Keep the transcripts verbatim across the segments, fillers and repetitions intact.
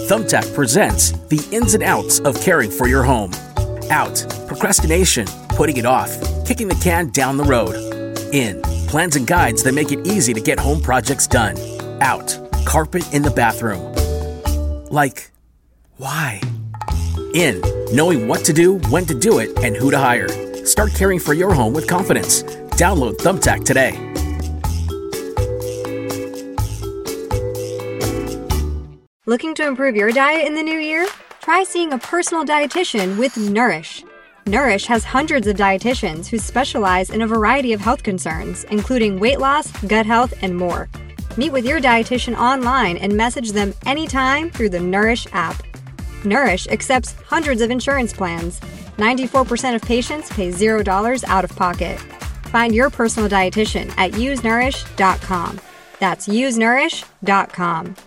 Thumbtack presents the ins and outs of caring for your home. Out, procrastination, putting it off, kicking the can down the road. In, plans and guides that make it easy to get home projects done. Out, carpet in the bathroom. Like, why? In, knowing what to do, when to do it, and who to hire. Start caring for your home with confidence. Download Thumbtack today. Looking to improve your diet in the new year? Try seeing a personal dietitian with Nourish. Nourish has hundreds of dietitians who specialize in a variety of health concerns, including weight loss, gut health, and more. Meet with your dietitian online and message them anytime through the Nourish app. Nourish accepts hundreds of insurance plans. ninety-four percent of patients pay zero dollars out of pocket. Find your personal dietitian at use nourish dot com. That's use nourish dot com.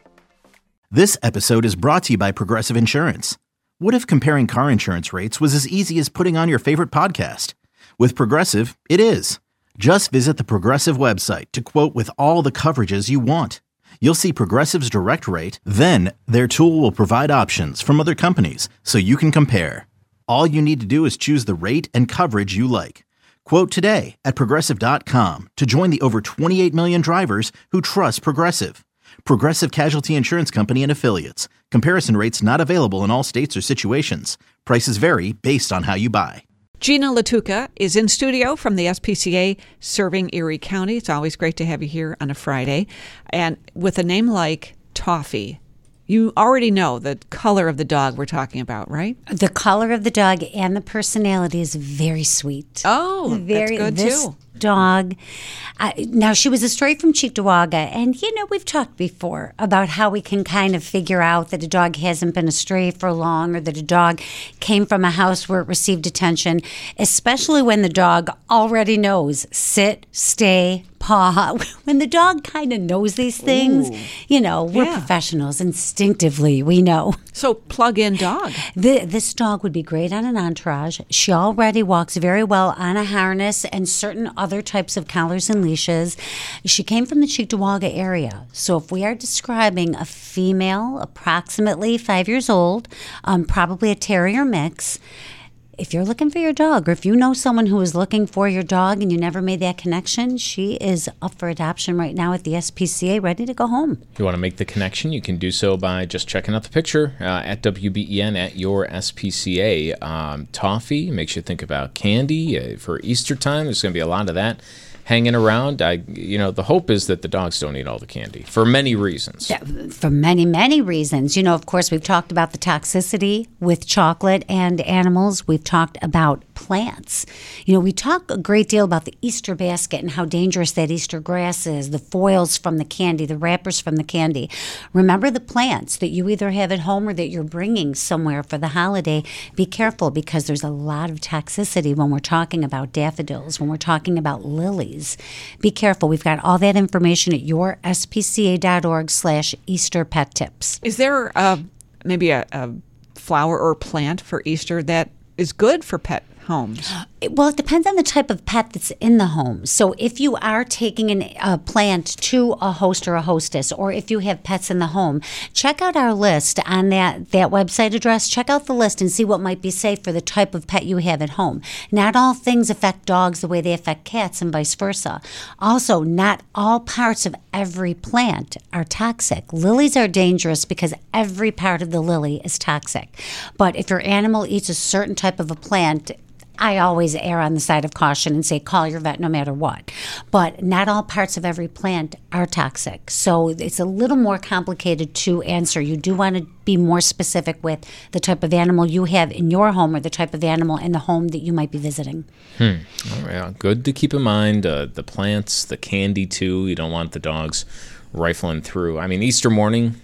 This episode is brought to you by Progressive Insurance. What if comparing car insurance rates was as easy as putting on your favorite podcast? With Progressive, it is. Just visit the Progressive website to quote with all the coverages you want. You'll see Progressive's direct rate, then their tool will provide options from other companies so you can compare. All you need to do is choose the rate and coverage you like. Quote today at progressive dot com to join the over twenty-eight million drivers who trust Progressive. Progressive Casualty Insurance Company and Affiliates. Comparison rates not available in all states or situations. Prices vary based on how you buy. Gina Latuca is in studio from the S P C A serving Erie County. It's always great to have you here on a Friday. And with a name like Toffee, you already know the color of the dog we're talking about, right? The color of the dog and the personality is very sweet. Oh, very, that's good this too. Dog. Uh, now, she was a stray from Cheektowaga, and, you know, we've talked before about how we can kind of figure out that a dog hasn't been a stray for long or that a dog came from a house where it received attention, especially when the dog already knows sit, stay, paw. When the dog kind of knows these things, Ooh. you know, we're yeah. professionals. Instinctively, we know. So plug-in dog. The, this dog would be great on an entourage. She already walks very well on a harness and certain other types of collars and leashes. She came from the Cheektowaga area. So if we are describing a female, approximately five years old, um, probably a terrier mix, if you're looking for your dog, or if you know someone who is looking for your dog and you never made that connection, she is up for adoption right now at the S P C A, ready to go home. If you want to make the connection, you can do so by just checking out the picture uh, at W B E N at your S P C A. Um, toffee makes you think about candy. Uh, for Easter time, there's going to be a lot of that hanging around. I, you know, the hope is that the dogs don't eat all the candy for many reasons. Yeah, for many, many reasons. You know, of course, we've talked about the toxicity with chocolate and animals. We've talked about plants. You know, we talk a great deal about the Easter basket and how dangerous that Easter grass is, the foils from the candy, the wrappers from the candy. Remember the plants that you either have at home or that you're bringing somewhere for the holiday. Be careful, because there's a lot of toxicity when we're talking about daffodils, when we're talking about lilies. Be careful. We've got all that information at your S P C A dot org slash Easter pet tips. Is there uh, maybe a, a flower or plant for Easter that is good for pet homes? Well, it depends on the type of pet that's in the home. So if you are taking an, a plant to a host or a hostess, or if you have pets in the home, check out our list on that, that website address. Check out the list and see what might be safe for the type of pet you have at home. Not all things affect dogs the way they affect cats and vice versa. Also, not all parts of every plant are toxic. Lilies are dangerous because every part of the lily is toxic. But if your animal eats a certain type of a plant, I always err on the side of caution and say call your vet no matter what. But not all parts of every plant are toxic. So it's a little more complicated to answer. You do want to be more specific with the type of animal you have in your home or the type of animal in the home that you might be visiting. Hmm. All right. Good to keep in mind. Uh, the plants, the candy too. You don't want the dogs rifling through. I mean, Easter morning,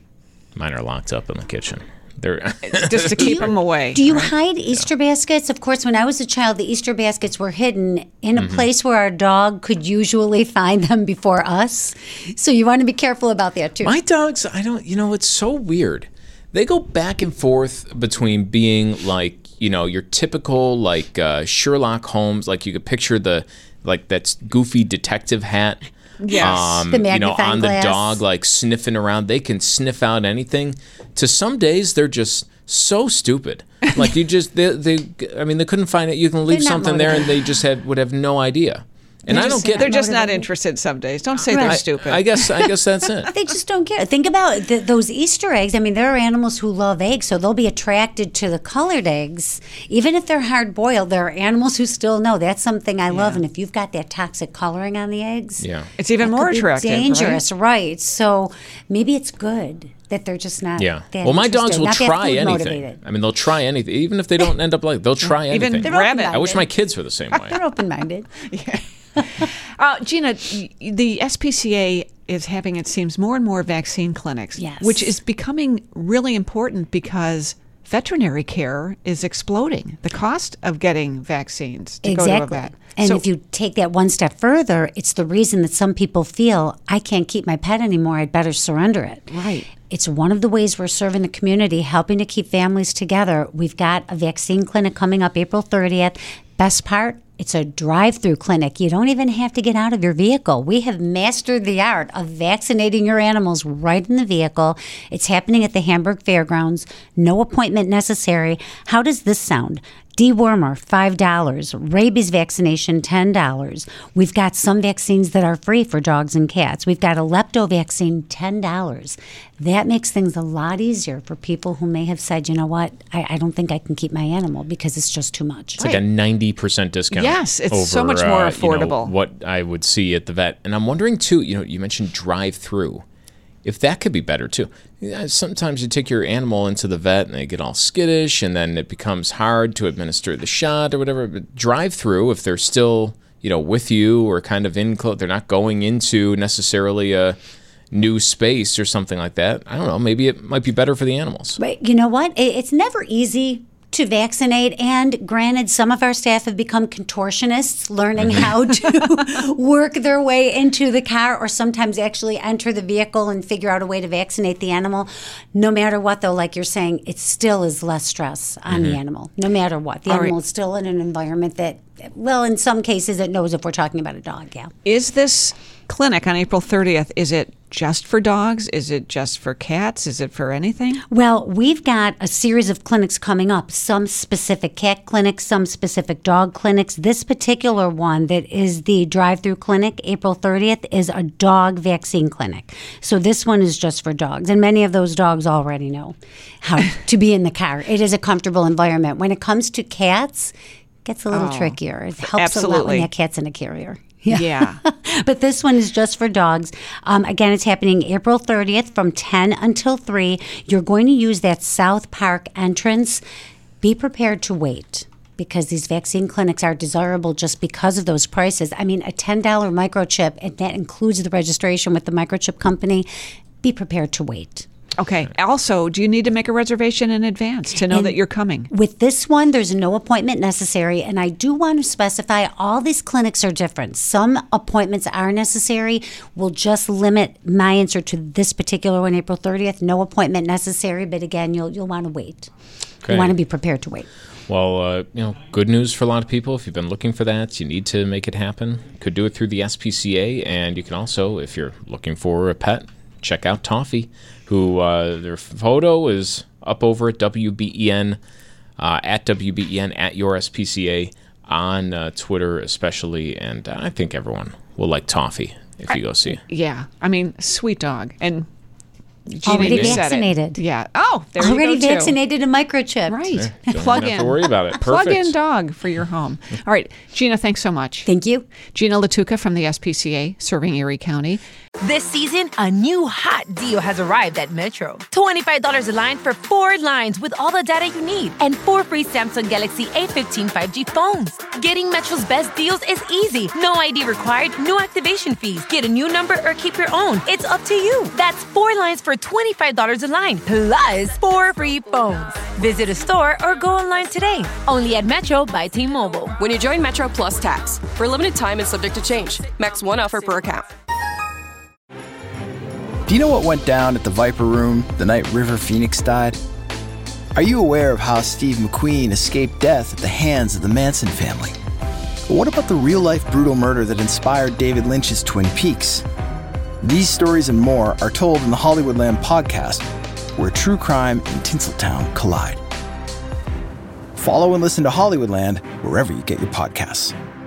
mine are locked up in the kitchen. They're just to keep them away. Do you right? hide Easter yeah. baskets? Of course, when I was a child, the Easter baskets were hidden in a mm-hmm. place where our dog could usually find them before us. So you want to be careful about that, too. My dogs, I don't, you know, it's so weird. They go back and forth between being like, you know, your typical, like, uh, Sherlock Holmes, like you could picture the, like, that goofy detective hat. Yes. Um, The you know, magnifying on glass. the dog, like sniffing around. They can sniff out anything. To some days, they're just so stupid. Like you just, they, they I mean, they couldn't find it. You can leave They're not something there, and motivated. they just have would have no idea. And They're I just don't get. They're just not motivated. interested some days. Don't say Right. they're I- stupid. I guess. I guess that's it. They just don't care. Think about the, those Easter eggs. I mean, there are animals who love eggs, so they'll be attracted to the colored eggs. Even if they're hard boiled, there are animals who still know that's something I love. And if you've got that toxic coloring on the eggs, Yeah. It's even that more could be attractive, dangerous, right? So maybe it's good that they're just not. Yeah. that Well, my dogs interested, will not that try food anything. motivated. I mean, they'll try anything, even if they don't end up like. They'll try Even anything. They're rabbit. open-minded. I wish my kids were the same way. They're open minded. Uh, Gina, the S P C A is having, it seems, more and more vaccine clinics, Yes. which is becoming really important because veterinary care is exploding. The cost of getting vaccines to go to a Exactly. vet. And So- if you take that one step further, it's the reason that some people feel, I can't keep my pet anymore, I'd better surrender it. Right. It's one of the ways we're serving the community, helping to keep families together. We've got a vaccine clinic coming up April thirtieth. Best part, it's a drive-through clinic. You don't even have to get out of your vehicle. We have mastered the art of vaccinating your animals right in the vehicle. It's happening at the Hamburg Fairgrounds. No appointment necessary. How does this sound? Dewormer, five dollars. Rabies vaccination, ten dollars. We've got some vaccines that are free for dogs and cats. We've got a lepto vaccine, ten dollars. That makes things a lot easier for people who may have said, you know what, I, I don't think I can keep my animal because it's just too much. It's like a ninety percent discount. Yes, it's over, so much more uh, you know, affordable. what I would see at the vet. And I'm wondering, too, you know, you mentioned drive-through. If that could be better, too. Yeah, sometimes you take your animal into the vet and they get all skittish, and then it becomes hard to administer the shot or whatever. But drive-through, if they're still, you know, with you or kind of in close, they're not going into necessarily a new space or something like that. I don't know. Maybe it might be better for the animals. But you know what? It, it's never easy to vaccinate. And granted, some of our staff have become contortionists, learning how to work their way into the car or sometimes actually enter the vehicle and figure out a way to vaccinate the animal. No matter what, though, like you're saying, it still is less stress on the animal, no matter what. The All animal right. is still in an environment that, well, in some cases, it knows if we're talking about a dog, yeah. Is this clinic on April thirtieth, is it just for dogs? Is it just for cats? Is it for anything? Well, we've got a series of clinics coming up, some specific cat clinics, some specific dog clinics. This particular one that is the drive-through clinic, April thirtieth, is a dog vaccine clinic. So this one is just for dogs. And many of those dogs already know how to be in the car. It is a comfortable environment. When it comes to cats, it gets a little Oh, trickier. It helps a lot absolutely. when that cat's in a carrier. Yeah. But this one is just for dogs. Um, again, it's happening April thirtieth from ten until three. You're going to use that South Park entrance. Be prepared to wait because these vaccine clinics are desirable just because of those prices. I mean, a ten dollars microchip, and that includes the registration with the microchip company. Be prepared to wait. Okay. Also, do you need to make a reservation in advance to know And that you're coming? With this one, there's no appointment necessary. And I do want to specify all these clinics are different. Some appointments are necessary. We'll just limit my answer to this particular one, April thirtieth. No appointment necessary. But again, you'll you'll want to wait. Okay. You want to be prepared to wait. Well, uh, you know, good news for a lot of people. If you've been looking for that, you need to make it happen. Could do it through the S P C A, and you can also, if you're looking for a pet, check out Toffee, who uh, their photo is up over at W B E N, uh, at W B E N, at your S P C A, on uh, Twitter especially, and uh, I think everyone will like Toffee if you go see it. Yeah. I mean, sweet dog. And Gina, Already you said it. vaccinated. Yeah. Oh, there Already you go, too. vaccinated and microchipped. Right. Don't Plug even in. have to worry about it. Plug Perfect. in dog for your home. All right. Gina, thanks so much. Thank you. Gina Latuca from the S P C A, serving Erie County. This season, a new hot deal has arrived at Metro. twenty-five dollars a line for four lines with all the data you need and four free Samsung Galaxy A fifteen five G phones. Getting Metro's best deals is easy. No I D required, no activation fees. Get a new number or keep your own. It's up to you. That's four lines for twenty-five dollars a line, plus four free phones. Visit a store or go online today. Only at Metro by T-Mobile. When you join Metro Plus Tax, for a limited time and subject to change. Max one offer per account. Do you know what went down at the Viper Room the night River Phoenix died? Are you aware of how Steve McQueen escaped death at the hands of the Manson family? But what about the real-life brutal murder that inspired David Lynch's Twin Peaks? These stories and more are told in the Hollywoodland podcast, where true crime and Tinseltown collide. Follow and listen to Hollywoodland wherever you get your podcasts.